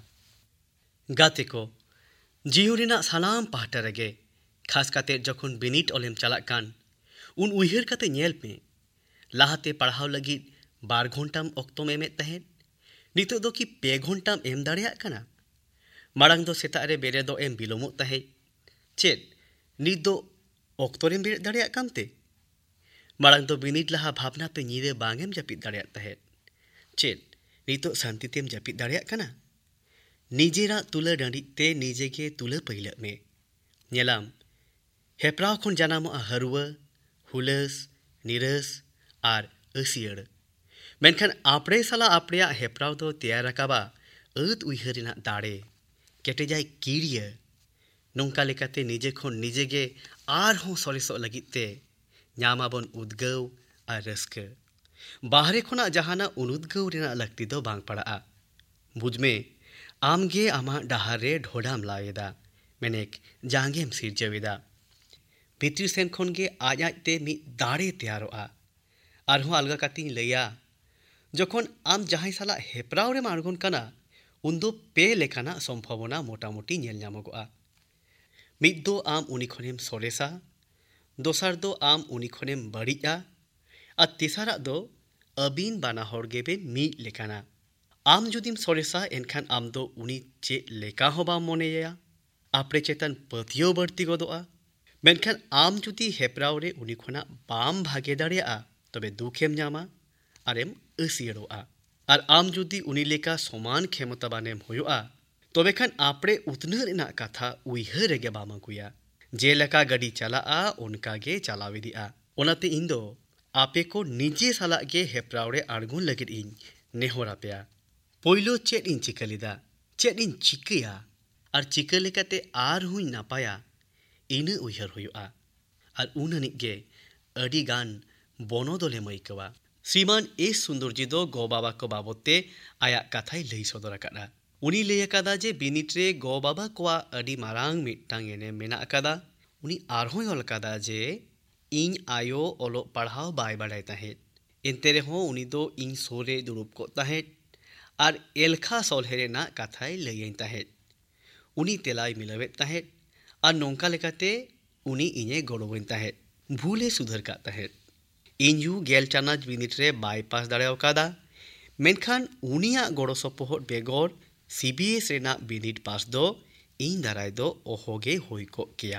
[SPEAKER 1] गाते को जीवन रेना सानाम पाहटा रेगे खास काते जखन बिनिट ओलेम चलाग कान उन उइहर काते नेल पे लाहाते पढ़ाव लगी 12 घंटाम अक्तोम एमेद तहेन, नितो दो कि 2 घंटाम एम दाड़ेयाग काना। माड़ांग दो सेताग रे बेरे दो एम बिलोमोग तहे, चेद नित दो अक्तोरेम बेरेद दाड़ेयाग कानते? माड़ांग दो बिनिट लहा भावना पे नीरे बांगेम जापिद दाड़ेयाग तहेन, चेद नितो शांतितेम जापिद दाड़ेयाग कना निजेरा तुला डांडिते निजेगे तुला पैलक मे नेलाम हेप्राव खन जानामोआ हरुआ हुलस निरस और असियड़ मेनखान आपड़े साला आपड़ेया हेप्राव दो तैयार राकाबा अत उइहार रेनाग दाड़े केटेजाय किरिया नोंका लेकाते निजे खन निजेगे आरहों सरेसोग लगिते ᱧᱟᱢᱟᱵᱚᱱ उद्गव और रस्का बाहरे खना जहाना उनुद्गव रेना लक्ति दो बांग पड़ा बुझ में आमगे आमा डहार रे ढोडाम लावेदा मेनेक जांगेम सिरजवेदा भित्री सेन खन गे आज आजते मी दाड़े तैयारोआ आरहों अलगा कातिन लैया जखन आम जहां साला हेप्राव रे आड़गोन कना उन्दो पे लेकाना सम्भावना मोटामुटी नेल ᱧᱟᱢᱚᱜᱚᱜᱼᱟ मिद दो आम उनी खनेम सरेसा दोसार दो आम उनी खनेम बड़िजा और तेसारा दो अबिन बाना हर गेबेन मिद लेकाना आम जुदीम सरेसा एनखान आम दो उनी चे लेका हो बाम मोनेया आपरे चेतन पतियो बढ़ती गदोआ मेनखान आम जुदी हेप्राव रे उनी खना बाम भागे दाड़ेया तबे दुखेम ᱧᱟᱢᱟ आरेम असियड़ोआ और आम जुदी उनी लेका समान क्षमतावानेम होयोआ तबे खान आपड़े उतना रेना कथा उइहार रेगे बाम अगुया जेलेका गाड़ी चलाआ उनका गे चलाव इदिया ओनाते इन दो आपे को निजे साला गे हेप्राव रे आड़गोन लगिद इन नेहरापेया पोइलो चेद इन चिका लेदा चेद इन चिकाया और चिका लेकाते आर हुई नापाया इना उइहार होयोआ और उनानिक गे अडी गान बनोदले मैकवा श्रीमान एस सुंदरजी दो गो बाबा को बाबते आया कथाय लई सदर आकादा उनी लई आकादा जे बिनिट रे गो बाबा कोआ अडी मारांग मिटांग एने मेना आकादा उनी आरहों ऑल आकादा जे इन आयो ओलो पढ़ाव बाय बाड़ाय ताहेत एनते रेहों उनी दो इन सोरे दुरुब को ताहेत और एलखा सोलहे रेना कथाय लईयन ताहेत उनी तेलाय मिलावेत ताहेत और नोंका लेकाते उनी इने गड़ोवेन ताहेत भूले सुधर का ताहेत इन्यू गेल चानाज बिनिट रे बाईपास दाड़ेव कादा मेनखान उनिया गड़ो सपोहट बेगर सीबीएस रेना बिनिट पास दो इन दाराय दो ओहोगे होई को किया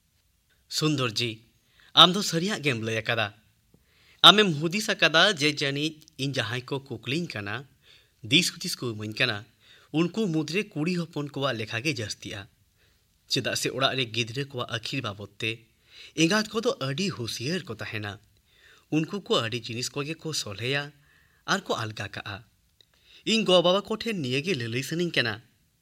[SPEAKER 1] सुंदर जी आम दो सरिया गेम लय आकादा आमेम हुदिस आकादा जे जानी इन जहां को कुकलिन काना दिस हुदिस को इमाइन काना उनको मुद्रे कुड़ी हपन कोआ लेखा गे जस्तिया चेदा से ओड़ा रे गिद्रे कोआ अखिर बाबते एंगात को तो अडी हुसियर को ताहेना उनको को अडी जिनिस कोगे को सोलेया और को अलगा का इन गो बाबा को ठे नियगे ललई सनिन केना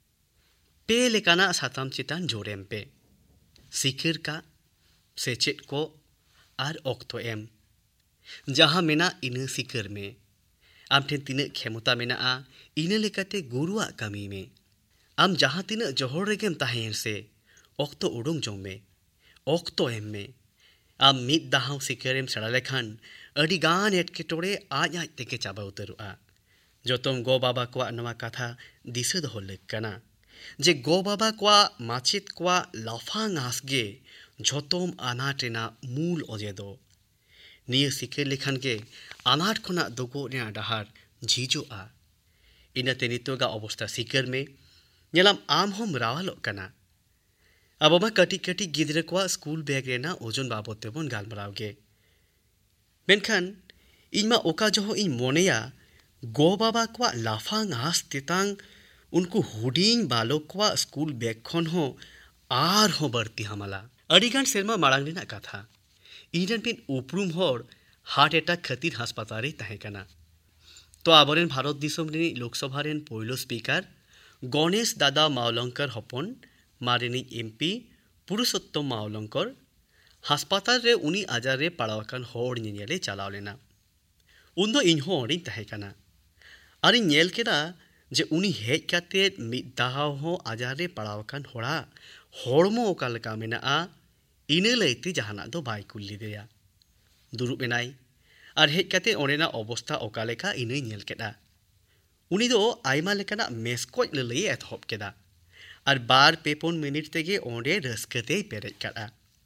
[SPEAKER 1] पे लेकाना साताम चितान जोरेम पे सिखर का सेचेट को और ऑक्तो एम जहां मेना इन सिखर में आम ठेन तीन क्षमता मेना इन लेकाते गुरुआ कमी में आम जहां तीन जोहर रेगेम ताहेन से ऑक्तो उडुंग जोम में ऑक्तो एम में आम मिद दाहाव सिकरेम सेड़ा लेखान अडी गान एटकेटोड़े आज आज तेके चाबा उतरुआ जोतोम गो बाबा कोआ नवा कथा दिशा दो लेकना जे गो बाबा कोआ माचित कोआ लाफांग आसगे जोतोम अनाट रेना मूल अजे दो निये सिकर लेखान के अनाट खना दोगो रेना डहार झिजोआ इनाते नितोगा अवस्था सिकर में नेलाम आम हम रावालोग कना अब मा कटी कटी गिद्रे को स्कूल बैग रेना ओजन बाबत तेबन गालमरावगे मेनखान इनमा ओका जहो इन मोनेया गो बाबा को लाफांग आस तेतांग उनको हुडिंग बालोक को स्कूल बैग खन हो आर हो बढ़ती हमला अडिगान सेरमा मारांग रेना कथा इनरन पिन उपरुम होर हार्ट अटैक खातिर हासपाताल रे ताहे कना तो आबरेन भारत दिसम रे लोकसभा रेन पहिलो स्पीकर गणेश दादा मावलंकर हपन मारेनी एमपी पुरुषोत्तम मावलंकर हासपाताल रे उनी आजार रे पड़ावाकान होड़ नेले चलाव लेना उन्दो इनहो ओडिन ताहे कना आरी नेल केदा जे उनी हेज काते मिद दाहाव हो आजार रे पड़ावाकान होड़ा होड़मो ओका लेका मेना इना लैते जहाना दो बाय कुल्लिदेया दुरुब एनाय आर हेज काते ओरेना अवस्था ओका लेका इना नेल केदा उनी दो आयमा लेकाना मेस्कोज ललई एतहब केदा और बार पेपन मिनिट तेगे ओंडे रस्कते पेरेज काड़ा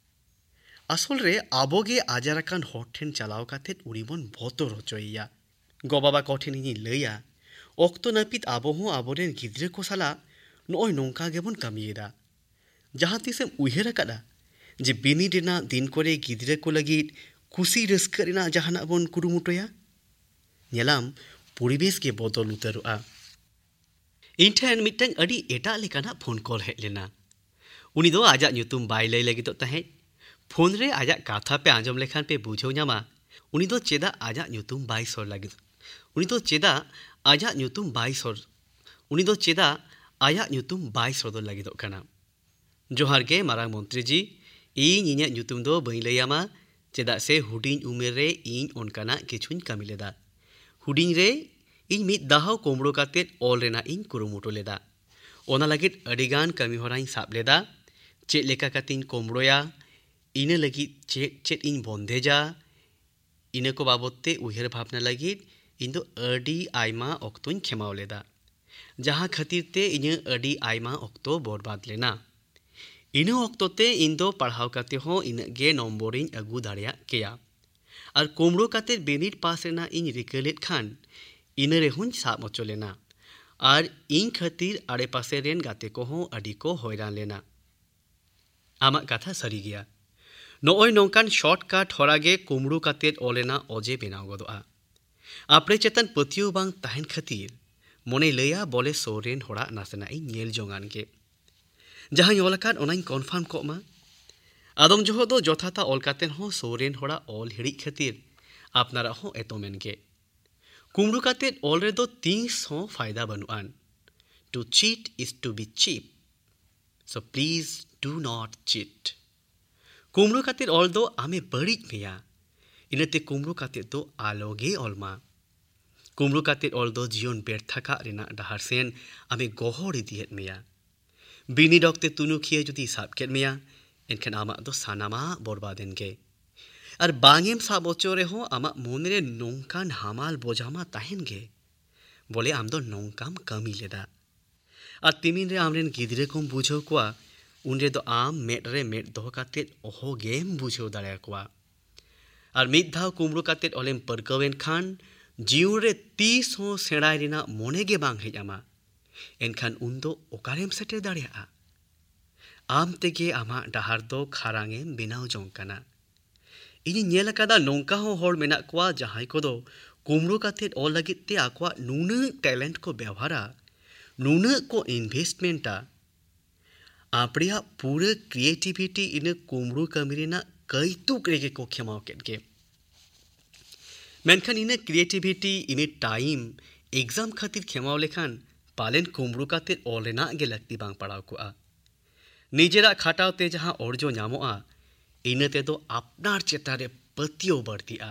[SPEAKER 1] आसल रे आबोगे आजाराकान हर ठेन चलाव काते उड़ीबन बतर हचोया गो बाबा कठेन इनी लैया अक्तो नापित आबो हो आबोरेन गिद्रे को साला नय नोंका गेबन कामियेदा जहां तिसेम उइहार आकादा जे बिनी रेना दिन करे गिद्रे को लगिद खुशी रस्का रेना जहाना बन कुरुमुटोया नेलाम परिवेश के बदल उतरोआ। इन ठेन मिटन अडी एटा लेकाना फोन कॉल हेज लेना। उनी दो आजा ᱧᱩᱛᱩᱢ बाय लई लगिदो तहेज। फोन रे आजा काथा पे आंजम लेखान पे बुझो ᱧᱟᱢᱟ उनी दो चेदा आजा ᱧᱩᱛᱩᱢ बाय सर लगिद। उनी दो चेदा आजा ᱧᱩᱛᱩᱢ बाय सर उनी दो चेदा आया ᱧᱩᱛᱩᱢ बाय सर दो लगिदो कना। जोहार गे मारांग मंत्री जी, ᱤᱧ ᱤᱧᱟᱹᱜ ᱧᱩᱛᱩᱢ ᱫᱚ ᱵᱟᱹᱧ ᱞᱟᱹᱭᱟᱢᱟ ᱪᱮᱫᱟᱜ ᱥᱮ ᱦᱩᱰᱤᱧ ᱩᱢᱮᱨ ᱨᱮ ᱤᱧ ᱚᱱᱠᱟᱱᱟᱜ ᱠᱤᱪᱷᱩᱧ ᱠᱟᱹᱢᱤ ᱞᱮᱫᱟ। ᱦᱩᱰᱤᱧ ᱨᱮ ᱤᱧ ᱢᱤᱫ ᱫᱷᱟᱣ ᱠᱩᱢᱲᱩ ᱠᱟᱛᱮᱫ ᱚᱞ ᱨᱮᱱᱟᱜ ᱤᱧ ᱠᱩᱨᱩᱢᱩᱴᱩ ᱞᱮᱫᱟ। ᱚᱱᱟ ᱞᱟᱹᱜᱤᱫ ᱟᱹᱰᱤᱜᱟᱱ ᱠᱟᱹᱢᱤ ᱦᱚᱨᱟᱧ ᱥᱟᱵ ᱞᱮᱫᱟ। ᱪᱮᱫ ᱞᱮᱠᱟ ᱠᱟᱛᱮᱧ ᱠᱩᱢᱲᱩᱭᱟ, ᱤᱱᱟᱹ ᱞᱟᱹᱜᱤᱫ ᱪᱮᱫ ᱤᱧ ᱵᱚᱱᱫᱮᱡᱟ, ᱤᱱᱟᱹ ᱠᱚ ᱵᱟᱵᱚᱫ ᱛᱮ ᱩᱭᱦᱟᱹᱨ ᱵᱷᱟᱵᱽᱱᱟ ᱞᱟᱹᱜᱤᱫ ᱤᱧ ᱫᱚ ᱟᱹᱰᱤ ᱟᱭᱢᱟ ᱚᱠᱛᱚᱧ ᱠᱷᱮᱢᱟᱣ ᱞᱮᱫᱟ। ᱡᱟᱦᱟᱸ ᱠᱷᱟᱹᱛᱤᱨ ᱛᱮ ᱤᱧᱟᱹᱜ ᱟᱹᱰᱤ ᱟᱭᱢᱟ ᱚᱠᱛᱚ ᱵᱚᱨᱵᱟᱫ ᱞᱮᱱᱟ। ᱤᱱᱟᱹ ᱚᱠᱛᱚ ᱛᱮ ᱤᱧ ᱫᱚ ᱯᱟᱲᱦᱟᱣ ᱠᱟᱛᱮ ᱦᱚᱸ ᱤᱱᱟᱹᱜ ᱜᱮ ᱱᱚᱢᱵᱚᱨᱤᱧ ᱟᱹᱜᱩ ᱫᱟᱲᱮᱭᱟᱜ ᱠᱮᱭᱟ। ᱟᱨ ᱠᱩᱢᱲᱩ ᱠᱟᱛᱮ ᱵᱤᱱᱤᱰ ᱯᱟᱥ ᱨᱮᱱᱟᱜ ᱤᱧ ᱨᱤᱠᱟᱹ ᱞᱮᱫ ᱠᱷᱟᱱ ᱤᱱᱟᱹ ᱨᱮᱦᱚᱸᱧ ᱥᱟᱵ ᱦᱚᱪᱚ ᱞᱮᱱᱟ। ᱟᱨ ᱤᱧ ᱠᱷᱟᱹᱛᱤᱨ ᱟᱲᱮᱯᱟᱥᱮ ᱨᱮᱱ ᱜᱟᱛᱮ ᱠᱚᱦᱚᱸ ᱟᱹᱰᱤ ᱠᱚ ᱦᱚᱭᱨᱟᱱ ᱞᱮᱱᱟ। ᱟᱢᱟᱜ ᱠᱟᱛᱷᱟ ᱥᱟᱹᱨᱤ ᱜᱮᱭᱟ। ᱱᱚᱜᱼᱚᱭ ᱱᱚᱝᱠᱟᱱ ᱥᱚᱨᱴᱠᱟᱴ ᱦᱚᱨᱟ ᱜᱮ ᱠᱩᱢᱲᱩ ᱠᱟᱛᱮᱫ ᱚᱞ ᱨᱮᱱᱟᱜ ᱚᱡᱮ ᱵᱮᱱᱟᱣ ᱜᱚᱫᱚᱜᱼᱟ। ᱟᱯᱲᱮ ᱪᱮᱛᱟᱱ ᱯᱟᱹᱛᱭᱟᱹᱣ ᱵᱟᱝ ᱛᱟᱦᱮᱱ ᱠᱷᱟᱹᱛᱤᱨ ᱢᱚᱱᱮ ᱞᱟᱹᱭᱟ ᱵᱚᱞᱮ ᱥᱳᱨ ᱨᱮᱱ ᱦᱚᱲᱟᱜ ᱱᱟᱥᱮᱱᱟᱜ ᱤᱧ ᱧᱮᱞ ᱡᱚᱝᱟᱱ ᱜᱮ। ᱡᱟᱦᱟᱸᱧ ᱚᱞ ᱟᱠᱟᱫ ᱚᱱᱟᱧ ᱠᱚᱱᱯᱷᱟᱨᱢ ᱠᱚᱜ ᱢᱟ। आदम जोहो दो जथाता ऑल कातेन हो सोरेन होड़ा ऑल हिड़ी खातिर अपनारा हो एतोमेन के कुमड़ू कातेन ऑल रे दो 30 हो फायदा बनुआन। To cheat is to be cheap, so please do not cheat. कुमड़ू कातेन ऑल दो आमे बड़ी मेया, इनते कुमड़ू कातेन दो आलोगे ऑलमा। कुमड़ू कातेन ऑल दो जीवन बेर्थाका रेना डहार सेन आमे गोहर इदियत मेया। बिनी डॉक्ते तुनुखिए जुदी साब केट मेया एनखान आमा दो सानामा बरबादेन गे। और बांगेम साब ओचो रेहो आमा मोने रे नोंकान हामाल बोझामा ताहेन गे बोले आम दो नोंकाम कमी लेदा। और तिमिन रे आमरेन गिदरे कोम बुझो कोआ उन रे दो आम मेट रे मेट दोह कातेत ओहो गेम बुझो दाड़े कोआ। और मिद धाव कुमड़ू कातेत ओलेम परकवेन खान जीवन रे 30 हो सेड़ाय रेना मोने गे बांग हेज आमा एनखान उन दो ओकारेम सेटेर दाड़ेया। आम तेगे आमा डहार दो खारांगेम बेनाव जोंकाना। इनी नेल कादा नोंका हो होड़ मेना कोआ जहां को दो कुमड़ू कातेत ऑल लगित ते आकोआ नुना टैलेंट को व्यवहारा, नुना को इन्वेस्टमेंटा, आपड़िया पूरे क्रिएटिविटी इन कुमड़ू कामी रेना कईतुक रेगे को खेमाव केट गे। मेनखान इन क्रिएटिविटी इन टाइम एग्जाम खातिर खेमाव लेखान पालेन कुमड़ू कातेत ऑल रेना गे लगती बांग पड़ाव कोआ। निजेरा खाटाव ते जहां अर्जो ᱧᱟᱢᱚᱜᱼᱟ इने ते दो आपनार चेतारे पतियो बढ़तीआ।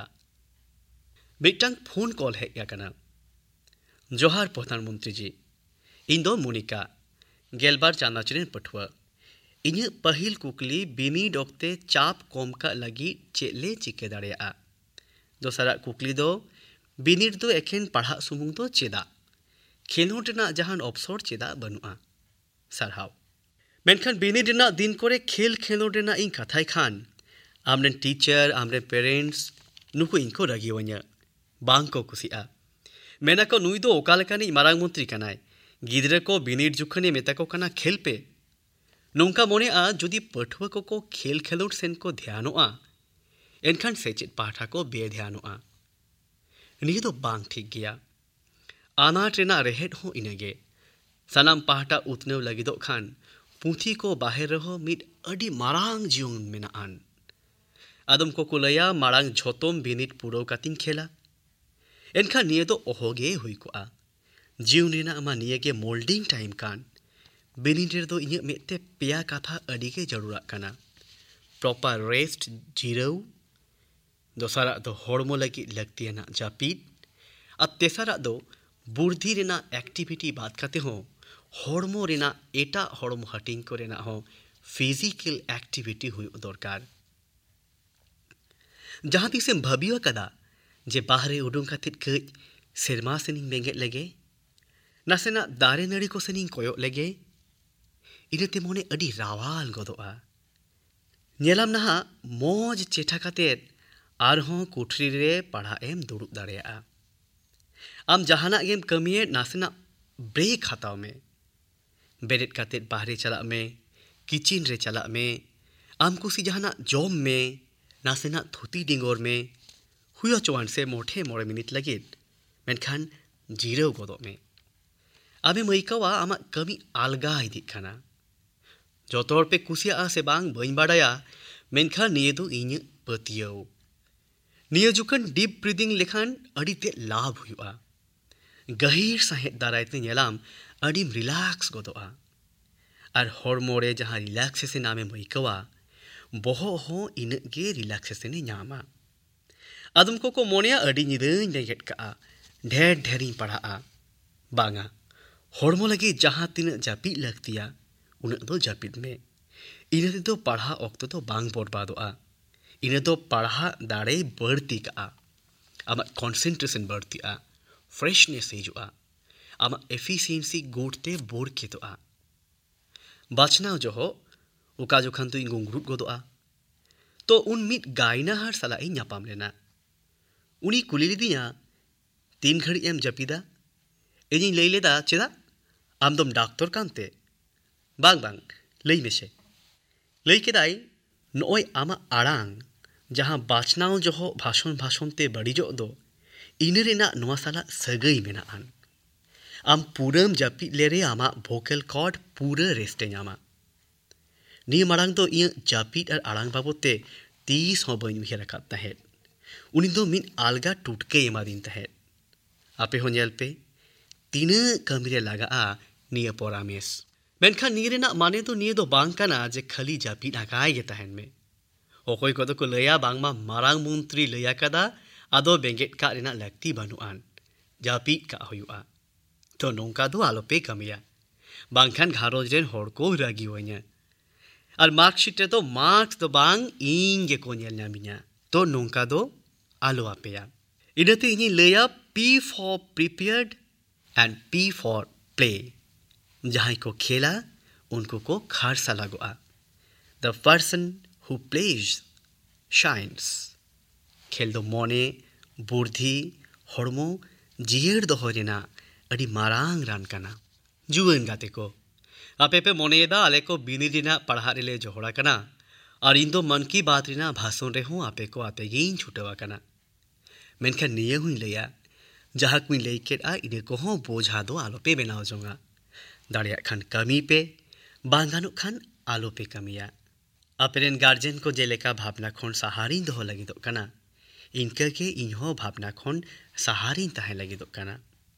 [SPEAKER 1] मिटंग फोन कॉल हेज आकना। जोहार प्रधानमंत्री जी, इन दो मुनिका गेलबार चानाचरेन पठुआ। इन्हें पहिल कुकली बिनिड ओक्ते चाप कम का लगी चेले चिके दाड़ेया। दोसरा कुकली दो बिनिड दो एखेन पढ़ा सुमुंग दो चेदा, खेलोड रेना जहान अवसर चेदा बनुआ। सारहाव। मेनखान बिनिड रेना दिन करे खेल खेलोड रेना इन कथाय खान आमरेन टीचर आमरेन पेरेंट्स नुकु इनको रगिवanya बांग को कुसिया। मेना को नुई दो ओका लेकानी मारांग मंत्री कनाय, गिदरे को बिनिड जुखने मेता को कना खेल पे। नोंका मोने आ जुदी पठुआ को खेल खेलोड सेन को ध्यानोआ एनखान सेचेत पाठा को बेध्यानोआ। निये दो बांग ठीक गया। आनाट रेना रेहेड हो इनेगे सनाम पाहटा उतनेव लगिदो खान पुथी को बाहेर रहो मिड अडी मारांग जीवन मेनाआन। आदम को कुलया मारांग झोतोम बिनिड पुरव कातिन खेला एनखान निये दो ओहोगे हुई कोआ। जीवन रेना आमा निये गे मोल्डिंग टाइम कान बिनिड रे दो इnye मेते पेया कथा अडी गे जरूरा काना। प्रॉपर रेस्ट जिराव, दोसरा दो हड़मो लगी लगतियाना जापिद, और तेसरा दो बुद्धि रेना एक्टिविटी बात काते हो हड़मो रेना एटा हड़मो हटिंग को रेना हो फिजिकल एक्टिविटी हुई दरकार। जहां तीसेम भाबियो कदा जे बाहरे उडुंग खातिर कई सेरमा सेनिंग बेंगेट लगे नासेना दारे नाड़ी को सेनिंग कोयो लगे इनते मोने अडी रावाल गदोआ। नेलाम नहा मौज चेठा कातेत आरहों कुठरी रे पढ़ा एम दुड़ुब दाड़ेया। आम जहाना गेम कमिए नासेना ब्रेक हताव में बेरेट कातेत बाहरे चला में किचन रे चला में आम कुसी जहाना जॉम में नासेना धुती डिंगोर में हुयो चवान से मोठे मोड़े मिनिट लगित मेनखान जीराव गोदोग में आबे मईकावा आमा कमी आलगा इदिग खाना जोतो हर पे कुसिया से बांग बइन बाडाया मेनखा निये दो इnye पतियाव निये जुकन डीप ब्रीदिंग लेखान अड़ी ते लाभ हुआ गहीर साहेब दारायते नेलाम अड़ी रिलैक्स गोदोआ और हॉर्मोरे जहाँ रिलैक्सेशन नामे मईकावा बहो हो इनगे रिलैक्सेशन न्यामा आदम को मोनिया अड़ी निदन नेगेट का ढेर ढेरिंग पढ़ा बांगा हॉर्मो लगे जहाँ तीन जापी लगतिया उन दो जापिद में इने दो पढ़ा ऑक्तो तो बांग बर्बादोआ इने दो पढ़ा दाड़े बढ़ती का आमा कंसंट्रेशन बढ़तिया फ्रेशनेस हिजुआ आमा एफिशिएंसी गुडते बोर केतोआ बाचना जो हो उका जोखान तो इंगुंगरुट गोदोआ तो उन मिट गायना हर सला इ ᱧᱟᱯᱟᱢ लेना उनी कुली लिदिया 3 घड़ी एम जपिदा इᱧ लई लेदा चेदा आम दम डाक्टर कानते बांग बांग लई मेसे लई केदाई नोय आमा आड़ांग जहां बाचनाव जोहो भाषण ते बड़ीजो दो इने रेना नोआ साला सगई मेनाआन आम पूरम जापी लेरे आमा भोकल कॉर्ड पूरा रेस्टे ᱧᱟᱢᱟ नी माड़ांग तो इं जापी और आड़ांग बाबते 30 हो बइन उहियर अकाद तहेद उनी दो मिन आलगा टुटके एमादीन तहेद आपे हो नेल पे तीन कमिरे लगा निये पोरामेस मेनखा नीरेना माने तो निये दो बांग काना जे खाली जापी आकाय गे तहेन में ओकोय को तो लया बांगमा मारांग मंत्री लया कदा आदो बेंगेट का रेना लगती बानुआन जापी का हुआ तो नोंका दो आलोपे कमिया बांगखान घारोज रेन होड़ को रागी होइnya और मार्कशीट तो मार्क्स तो बांग इंगे को नेल ᱧᱟᱢᱤᱧᱟ तो नोंका दो आलो आपेया इनते इनी लया P for prepared and P for play जहां को खेला उनको को Kharsa लगोआ the person who plays shines खेल दो मोने बुद्धि हॉर्मो जियर दो होरेना अड़ी मारांग रान काना जुवन गाते को आपे पे मोनेदा आले को बिनी दिना पढ़ा रेले जोहड़ा कना और इन दो मन की बात रिना भाषण रे हूँ आपे को आते गिन छुटवा कना मेनखा निये हुई लया जहाँ कुई लईकेट आ इने को हों बोझा दो आलो पे बनाओ जोंगा दाड़िया खान कमी पे बांगानु खान आलो पे कमिया अपेरेन गार्जियन को जेलेका भावना खोन सहारिन दो लगी दो कना इनका के इन्हो भावना खोन सहारिन ताहे लगी दो कना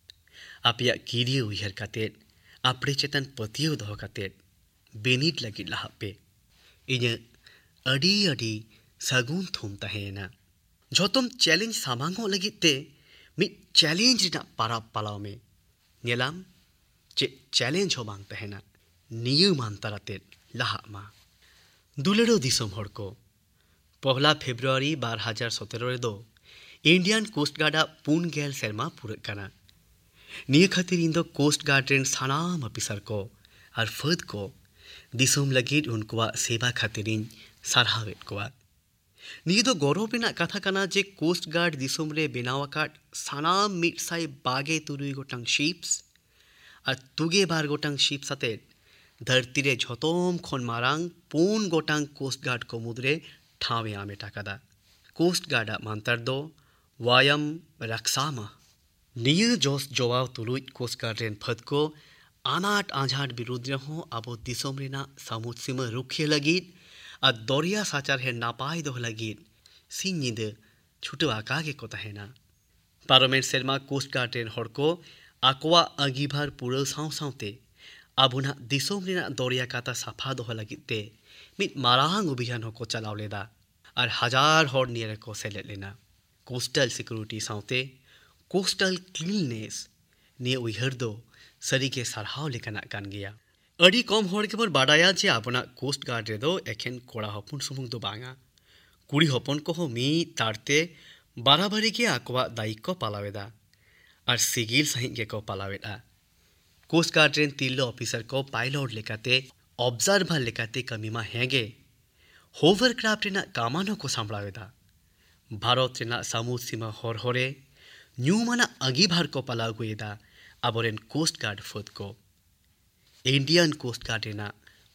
[SPEAKER 1] आपिया कीरिय उइहर कातेट आपड़े चेतन पतियो दो कातेट बेनिट लगी लहापे इने अडी अडी सगुन थुम ताहेना जोतम चैलेंज सामांगो लगी ते मि चैलेंज रिना पाराब पालाव में नेलाम चे चैलेंज हो बांग तहेना नियम अंतराते लहा मा दुलेड़ो दिसम हड़ को 1 फेब्रुआरी 2017 रे दो इंडियन कोस्ट गार्डा 4 सेरमा पूरा कना निये खातिर इन दो कोस्ट गार्ड रेन सानाम ऑफिसर को और फद को दिसम लगिद उनकुआ सेवा खातिरिन सारहावेट कोआ निये दो गौरव रेना कथा कना जे कोस्ट गार्ड दिसम रे बेनावाकाट सानाम मिटसाई बागे तुरुई गोटांग शिप्स और तुगे बार गोटांग शिप्स साथे धरती रे झोतोम खन मारांग 4 गोटांग कोस्ट गार्ड को मुद्रे ठावे आमे टाकादा कोस्ट गार्डा मांतर दो वायम रक्षामा निये जोस जोवाव तुलुई कोस्ट गार्ड रेन फद को आनाट आझाट विरुद्ध रहो आबो दिसम रेना समुद्र सीमा रुखिए लगिद आ दरिया साचार है नापाय दो लगिद सिंह निद छुटवा कागे को तहेना पार्लामेंट सेरमा कोस्ट गार्ड रेन हड़ को आकोवा अगिभार पूरा साव सावते आबुना दिसम रेना दरिया काता साफा दो लगिते मिट मारांग अभियान को चलाव लेदा और हजार हड़ नियर को सेलेट लेना कोस्टल सिक्योरिटी सावते कोस्टल क्लीननेस ने उइहर दो सरी के सारहाव लेकाना कान गया अड़ी कम हड़ के बाडाया जे आबना कोस्ट गार्ड रे दो एखेन कोड़ा हपन सुमुंग दो बांगा कुड़ी हपन को हो मी तारते बाराबारी के आकवा दायिक को पालावेदा और सिगिल सही के को पालावेदा कोस्ट गार्ड रेन तिल्लो ऑफिसर को पायलट लेकाते ऑब्जर्वर लेकाते कमीमा हेगे होवरक्राफ्ट रेना कामानो को सांभळावेदा भारत रेना समुद्र सीमा हर हरे न्यूमाना अगिभार को पलाव गुएदा आबोरेन कोस्ट गार्ड फद को इंडियन कोस्ट गार्ड रेना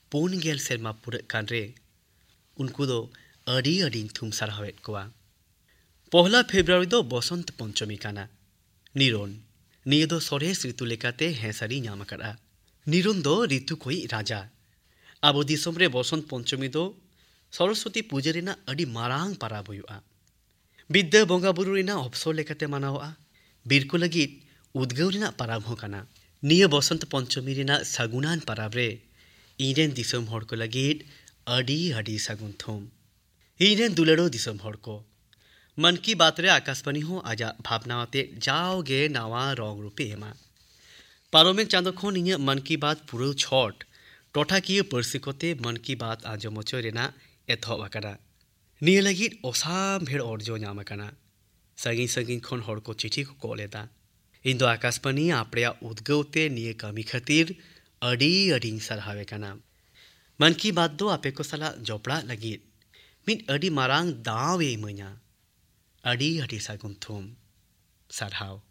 [SPEAKER 1] 4 सेरमा पूरा कान रे उनको दो अड़ी अड़ी थुम सारहावेट कोआ 1 फेब्रुआरी दो बसंत पंचमी काना निरोन ᱱᱤᱭᱟᱹ ᱫᱚ ᱥᱚᱨᱮᱥ ᱨᱤᱛᱩ ᱞᱮᱠᱟᱛᱮ ᱦᱮᱸᱥᱟᱹᱨᱤ ᱧᱟᱢ ᱟᱠᱟᱫᱼᱟ। ᱱᱤᱨᱚᱱ ᱫᱚ ᱨᱤᱛᱩ ᱠᱚᱭᱤᱡ ᱨᱟᱡᱟ। ᱟᱵᱚ ᱫᱤᱥᱚᱢ ᱨᱮ ᱵᱚᱥᱚᱱᱛ ᱯᱚᱧᱪᱚᱢᱤ ᱫᱚ ᱥᱚᱨᱚᱥᱚᱛᱤ ᱯᱩᱡᱟᱹ ᱨᱮᱱᱟᱜ ᱟᱹᱰᱤ ᱢᱟᱨᱟᱝ ᱯᱟᱨᱟᱵᱽ ᱦᱩᱭᱩᱜᱼᱟ। ᱵᱤᱫᱽᱫᱟᱹ ᱵᱚᱸᱜᱟ ᱵᱩᱨᱩ ᱨᱮᱱᱟᱜ ᱚᱯᱥᱚᱨ ᱞᱮᱠᱟᱛᱮ ᱢᱟᱱᱟᱣᱚᱜᱼᱟ। ᱵᱤᱨ ᱠᱚ ᱞᱟᱹᱜᱤᱫ ᱩᱫᱽᱜᱟᱹᱣ ᱨᱮᱱᱟᱜ ᱯᱟᱨᱟᱵᱽ ᱦᱚᱸ ᱠᱟᱱᱟ। ᱱᱤᱭᱟᱹ ᱵᱚᱥᱚᱱᱛ ᱯᱚᱧᱪᱚᱢᱤ ᱨᱮᱱᱟᱜ ᱥᱟᱹᱜᱩᱱᱟᱱ ᱯᱟᱨᱟᱵᱽ ᱨᱮ ᱤᱧᱨᱮᱱ ᱫᱤᱥᱚᱢ ᱦᱚᱲ ᱠᱚ ᱞᱟᱹᱜᱤᱫ ᱟᱹᱰᱤ ᱟᱹᱰᱤ ᱥᱟᱹᱜᱩᱱ ᱛᱷᱩᱢ। ᱤᱧᱨᱮᱱ ᱫᱩᱞᱟᱹᱲᱚ ᱫᱤᱥᱚᱢ ᱦᱚᱲ ᱠᱚ, ᱢᱚᱱ ᱠᱤ ᱵᱟᱛ ᱨᱮ ᱟᱠᱟᱥᱵᱟণী ᱦᱚᱸ ᱟᱡᱟᱜ ᱵᱷᱟᱵᱽᱱᱟ ᱟᱛᱮ ᱡᱟᱣᱜᱮ ᱱᱟᱣᱟ ᱨᱚᱝ ᱨᱩᱯᱮ ᱮᱢᱟ। ᱯᱟᱨᱚᱢᱮᱱ ᱪᱟᱸᱫᱳ ᱠᱷᱚᱱ ᱤᱧᱟᱹᱜ ᱢᱚᱱ ᱠᱤ ᱵᱟᱛ ᱯᱩᱨᱟᱹᱣ ᱪᱷᱚᱴ ᱴᱚᱴᱷᱟᱠᱤᱭᱟᱹ ᱯᱟᱹᱨᱥᱤ ᱠᱚᱛᱮ ᱢᱚᱱ ᱠᱤ ᱵᱟᱛ ᱟᱸᱡᱚᱢ ᱦᱚᱪᱚᱭ ᱨᱮᱱᱟᱜ ᱮᱛᱚᱦᱚᱵ ᱟᱠᱟᱱᱟ। ᱱᱤᱭᱟᱹ ᱞᱟᱹᱜᱤᱫ ᱚᱥᱟᱢᱵᱷᱮᱲ ᱚᱨᱡᱚ ᱧᱟᱢ ᱟᱠᱟᱱᱟ। ᱥᱟᱺᱜᱤᱧ ᱥᱟᱺᱜᱤᱧ ᱠᱷᱚᱱ ᱦᱚᱲ ᱠᱚ ᱪᱤᱴᱷᱤ ᱠᱚ ᱠᱚᱞ ᱮᱫᱟ। ᱤᱧ ᱫᱚ ᱟᱠᱟᱥᱵᱟণী ᱟᱯᱲᱮᱭᱟᱜ ᱩᱫᱽᱜᱟᱹᱣ ᱛᱮ ᱱᱤᱭᱟᱹ ᱠᱟᱹᱢᱤ ᱠᱷᱟᱹᱛᱤᱨ ᱟᱹᱰᱤ ᱟᱹᱰᱤᱧ ᱥᱟᱨᱦᱟᱣᱮ ᱠᱟᱱᱟ। ᱢᱚᱱ ᱠᱤ ᱵᱟᱛ ᱫᱚ ᱟᱯᱮ ᱠᱚ ᱥᱟᱞᱟᱜ ᱡᱚᱯᱲᱟᱜ ᱞᱟᱹᱜᱤᱫ ᱢᱤᱫ ᱟᱹᱰᱤ ᱢᱟᱨᱟᱝ ᱫᱟᱣ ᱮ ᱤᱢᱟᱹᱧᱟ। ᱟᱹᱰᱤ ᱟᱹᱰᱤ ᱥᱟᱹᱜᱩᱱ ᱛᱷᱩᱢ। ᱥᱟᱨᱦᱟᱣ।